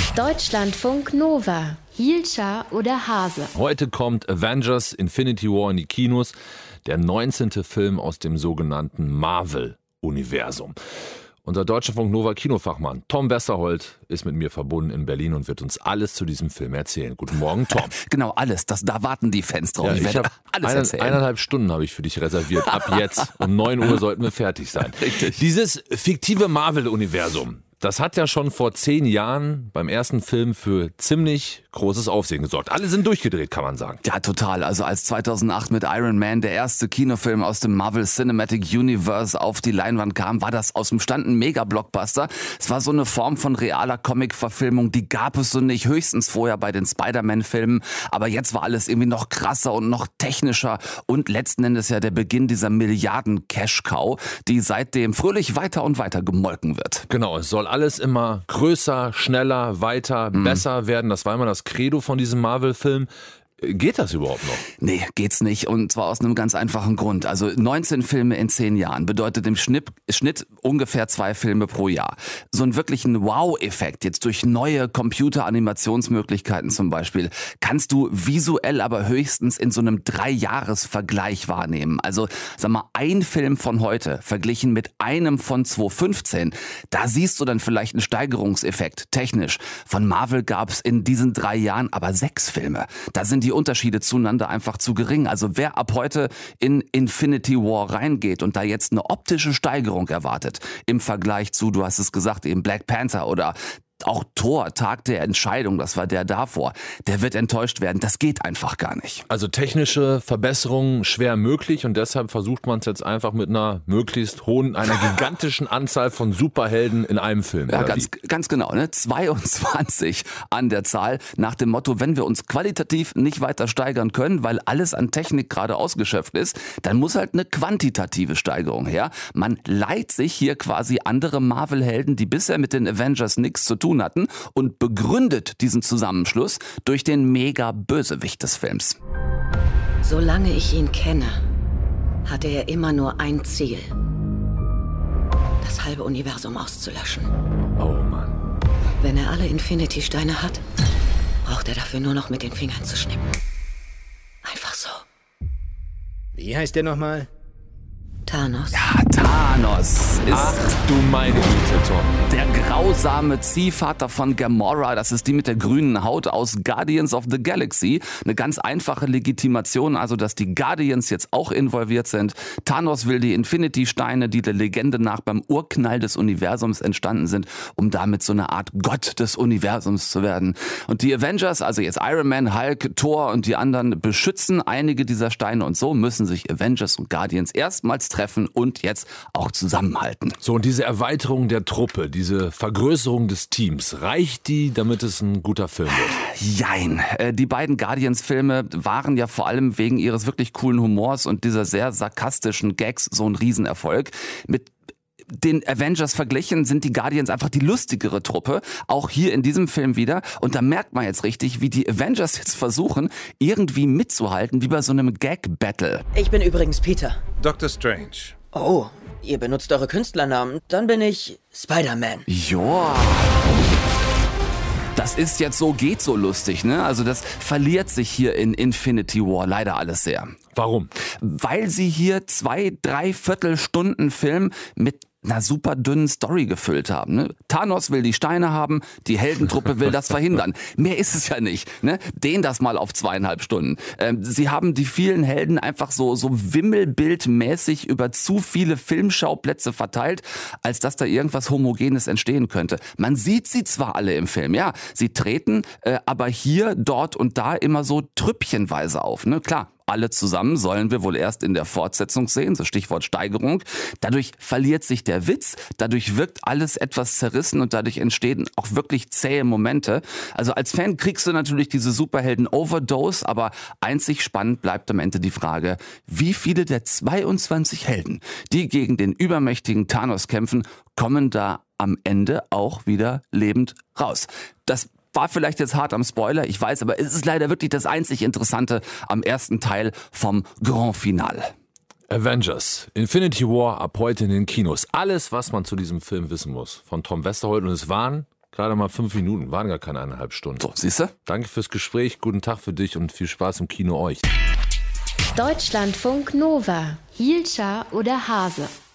Deutschlandfunk Nova. Hielscher oder Hase? Heute kommt Avengers Infinity War in die Kinos, der 19. Film aus dem sogenannten Marvel-Universum. Unser Deutschlandfunk Nova Kinofachmann Tom Westerholt ist mit mir verbunden in Berlin und wird uns alles zu diesem Film erzählen. Guten Morgen, Tom. Genau, alles. Da warten die Fans drauf. Ja, ich werde alles erzählen. 1,5 Stunden habe ich für dich reserviert. Ab jetzt. Um 9 Uhr sollten wir fertig sein. Richtig. Dieses fiktive Marvel-Universum, das hat ja schon vor 10 Jahren beim ersten Film für ziemlich großes Aufsehen gesorgt. Alle sind durchgedreht, kann man sagen. Ja, total. Also als 2008 mit Iron Man der erste Kinofilm aus dem Marvel Cinematic Universe auf die Leinwand kam, war das aus dem Stand ein Mega-Blockbuster. Es war so eine Form von realer Comic-Verfilmung, die gab es so nicht, höchstens vorher bei den Spider-Man-Filmen. Aber jetzt war alles irgendwie noch krasser und noch technischer und letzten Endes ja der Beginn dieser Milliarden-Cash-Cow, die seitdem fröhlich weiter und weiter gemolken wird. Genau, es soll alles immer größer, schneller, weiter, besser werden. Das war immer das Credo von diesem Marvel-Film. Geht das überhaupt noch? Nee, geht's nicht. Und zwar aus einem ganz einfachen Grund. Also 19 Filme in 10 Jahren bedeutet im Schnitt ungefähr 2 Filme pro Jahr. So einen wirklichen Wow-Effekt, jetzt durch neue Computeranimationsmöglichkeiten zum Beispiel, kannst du visuell aber höchstens in so einem 3-Jahres-Vergleich wahrnehmen. Also sag mal, ein Film von heute verglichen mit einem von 2015, da siehst du dann vielleicht einen Steigerungseffekt, technisch. Von Marvel gab's in diesen 3 Jahren aber 6 Filme. Da sind die Unterschiede zueinander einfach zu gering. Also wer ab heute in Infinity War reingeht und da jetzt eine optische Steigerung erwartet, im Vergleich zu, du hast es gesagt, eben Black Panther oder auch Thor, Tag der Entscheidung, das war der davor, der wird enttäuscht werden. Das geht einfach gar nicht. Also technische Verbesserungen schwer möglich und deshalb versucht man es jetzt einfach mit einer möglichst hohen, einer gigantischen Anzahl von Superhelden in einem Film. Ja, ganz genau, ne? 22 an der Zahl, nach dem Motto, wenn wir uns qualitativ nicht weiter steigern können, weil alles an Technik gerade ausgeschöpft ist, dann muss halt eine quantitative Steigerung her. Man leiht sich hier quasi andere Marvel-Helden, die bisher mit den Avengers nichts zu tun hatten, und begründet diesen Zusammenschluss durch den Mega-Bösewicht des Films. Solange ich ihn kenne, hatte er immer nur ein Ziel: das halbe Universum auszulöschen. Oh Mann. Wenn er alle Infinity-Steine hat, braucht er dafür nur noch mit den Fingern zu schnippen. Einfach so. Wie heißt der nochmal? Thanos. Ja, Thanos ist Ach du meine Güte, Tom. der grausame Ziehvater von Gamora. Das ist die mit der grünen Haut aus Guardians of the Galaxy. Eine ganz einfache Legitimation, also dass die Guardians jetzt auch involviert sind. Thanos will die Infinity-Steine, die der Legende nach beim Urknall des Universums entstanden sind, um damit so eine Art Gott des Universums zu werden. Und die Avengers, also jetzt Iron Man, Hulk, Thor und die anderen, beschützen einige dieser Steine, und so müssen sich Avengers und Guardians erstmals treffen und jetzt auch zusammenhalten. So, und diese Erweiterung der Truppe, diese Vergrößerung des Teams, reicht die, damit es ein guter Film wird? Jein. Die beiden Guardians-Filme waren ja vor allem wegen ihres wirklich coolen Humors und dieser sehr sarkastischen Gags so ein Riesenerfolg. Mit den Avengers verglichen sind die Guardians einfach die lustigere Truppe, auch hier in diesem Film wieder. Und da merkt man jetzt richtig, wie die Avengers jetzt versuchen, irgendwie mitzuhalten, wie bei so einem Gag-Battle. Ich bin übrigens Peter. Dr. Strange. Oh, ihr benutzt eure Künstlernamen. Dann bin ich Spider-Man. Joa. Das ist jetzt so, geht so lustig, ne? Also das verliert sich hier in Infinity War leider alles sehr. Warum? Weil sie hier 2-3 Stunden Film mit einer super dünnen Story gefüllt haben. Ne? Thanos will die Steine haben, die Heldentruppe will das verhindern. Mehr ist es ja nicht. Ne? Dehn das mal auf 2,5 Stunden. Sie haben die vielen Helden einfach so wimmelbildmäßig über zu viele Filmschauplätze verteilt, als dass da irgendwas Homogenes entstehen könnte. Man sieht sie zwar alle im Film, ja, sie treten aber hier, dort und da immer so trüppchenweise auf. Ne? Klar, alle zusammen sollen wir wohl erst in der Fortsetzung sehen, so Stichwort Steigerung. Dadurch verliert sich der Witz, dadurch wirkt alles etwas zerrissen und dadurch entstehen auch wirklich zähe Momente. Also als Fan kriegst du natürlich diese Superhelden-Overdose, aber einzig spannend bleibt am Ende die Frage, wie viele der 22 Helden, die gegen den übermächtigen Thanos kämpfen, kommen da am Ende auch wieder lebend raus. Das war vielleicht jetzt hart am Spoiler, ich weiß, aber es ist leider wirklich das einzig Interessante am ersten Teil vom Grand Finale. Avengers, Infinity War ab heute in den Kinos. Alles, was man zu diesem Film wissen muss. Von Tom Westerholt, und es waren Gerade mal 5 Minuten, waren gar keine 1,5 Stunden. So, siehst du? Danke fürs Gespräch, guten Tag für dich und viel Spaß im Kino euch. Deutschlandfunk Nova. Hielscher oder Hase?